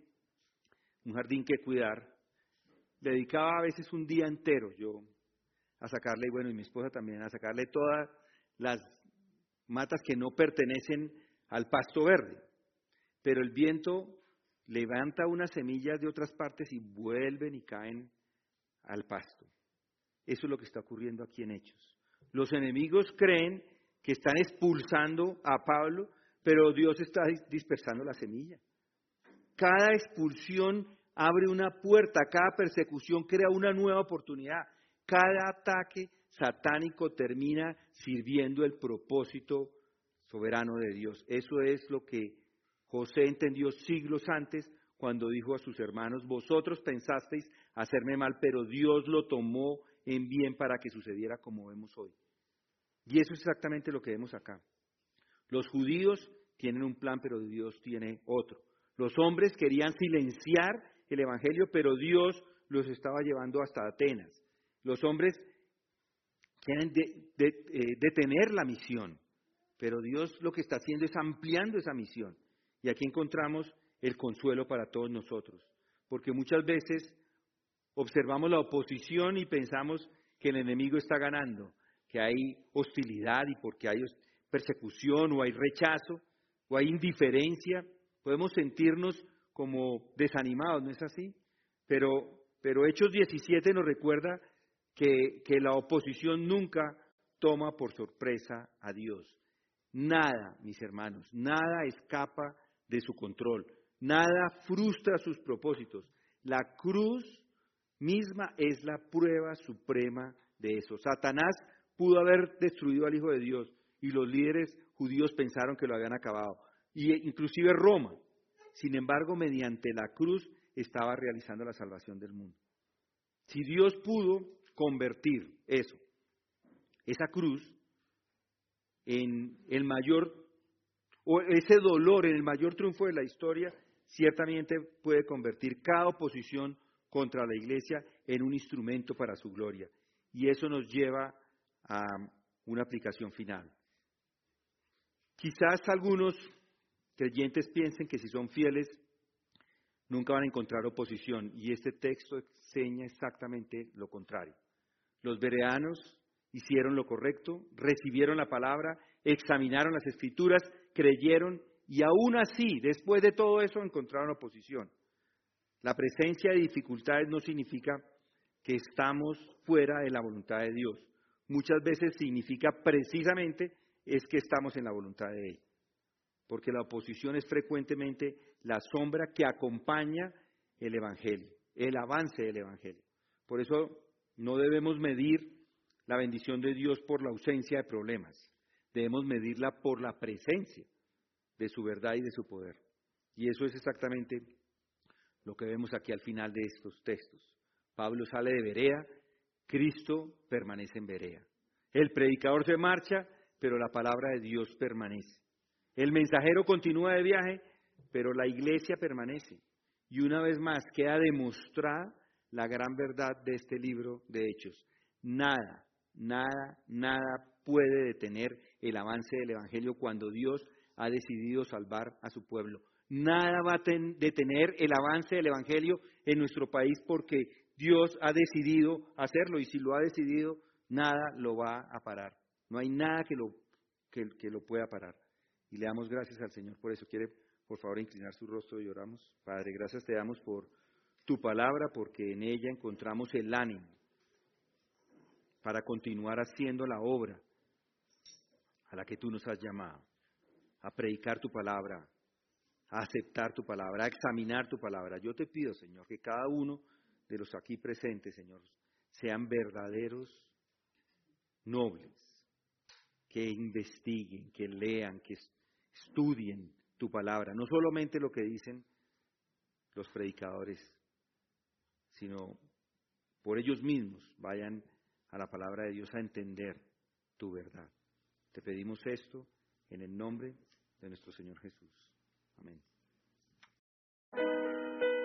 un jardín que cuidar, dedicaba a veces un día entero yo a sacarle, y mi esposa también, a sacarle todas las matas que no pertenecen al pasto verde. Pero el viento levanta unas semillas de otras partes y vuelven y caen al pasto. Eso es lo que está ocurriendo aquí en Hechos. Los enemigos creen que están expulsando a Pablo, pero Dios está dispersando la semilla. Cada expulsión abre una puerta, cada persecución crea una nueva oportunidad. Cada ataque satánico termina sirviendo el propósito soberano de Dios. Eso es lo que José entendió siglos antes cuando dijo a sus hermanos: vosotros pensasteis hacerme mal, pero Dios lo tomó en bien para que sucediera como vemos hoy. Y eso es exactamente lo que vemos acá. Los judíos tienen un plan, pero Dios tiene otro. Los hombres querían silenciar el evangelio, pero Dios los estaba llevando hasta Atenas. Los hombres quieren detener la misión, pero Dios lo que está haciendo es ampliando esa misión. Y aquí encontramos el consuelo para todos nosotros, porque muchas veces observamos la oposición y pensamos que el enemigo está ganando, que hay hostilidad y porque hay persecución o hay rechazo o hay indiferencia, podemos sentirnos como desanimados, ¿no es así? Pero Hechos 17 nos recuerda que la oposición nunca toma por sorpresa a Dios. Nada, mis hermanos, nada escapa de su control, nada frustra sus propósitos. La cruz misma es la prueba suprema de eso. Satanás pudo haber destruido al Hijo de Dios y los líderes judíos pensaron que lo habían acabado, y inclusive Roma. Sin embargo, mediante la cruz estaba realizando la salvación del mundo. Si Dios pudo convertir eso, esa cruz, en el mayor, o ese dolor en el mayor triunfo de la historia, ciertamente puede convertir cada oposición contra la iglesia en un instrumento para su gloria. Y eso nos lleva a una aplicación final. Quizás algunos creyentes piensen que si son fieles nunca van a encontrar oposición, y este texto enseña exactamente lo contrario. Los bereanos hicieron lo correcto, recibieron la palabra, examinaron las escrituras, creyeron, y aún así, después de todo eso, encontraron oposición. La presencia de dificultades no significa que estamos fuera de la voluntad de Dios. Muchas veces significa precisamente es que estamos en la voluntad de Él. Porque la oposición es frecuentemente la sombra que acompaña el Evangelio, el avance del Evangelio. Por eso no debemos medir la bendición de Dios por la ausencia de problemas. Debemos medirla por la presencia de su verdad y de su poder. Y eso es exactamente lo que vemos aquí al final de estos textos. Pablo sale de Berea, Cristo permanece en Berea. El predicador se marcha, pero la palabra de Dios permanece. El mensajero continúa de viaje, pero la iglesia permanece. Y una vez más queda demostrada la gran verdad de este libro de Hechos. Nada puede detener el avance del Evangelio cuando Dios ha decidido salvar a su pueblo. Nada va a detener el avance del Evangelio en nuestro país porque Dios ha decidido hacerlo, y si lo ha decidido, nada lo va a parar. No hay nada que lo pueda parar. Y le damos gracias al Señor por eso. ¿Quiere, por favor, inclinar su rostro y oramos? Padre, gracias te damos por tu palabra, porque en ella encontramos el ánimo para continuar haciendo la obra, a la que tú nos has llamado, a predicar tu palabra, a aceptar tu palabra, a examinar tu palabra. Yo te pido, Señor, que cada uno de los aquí presentes, Señor, sean verdaderos nobles, que investiguen, que lean, que estudien tu palabra, no solamente lo que dicen los predicadores, sino por ellos mismos vayan a la palabra de Dios a entender tu verdad. Te pedimos esto en el nombre de nuestro Señor Jesús. Amén.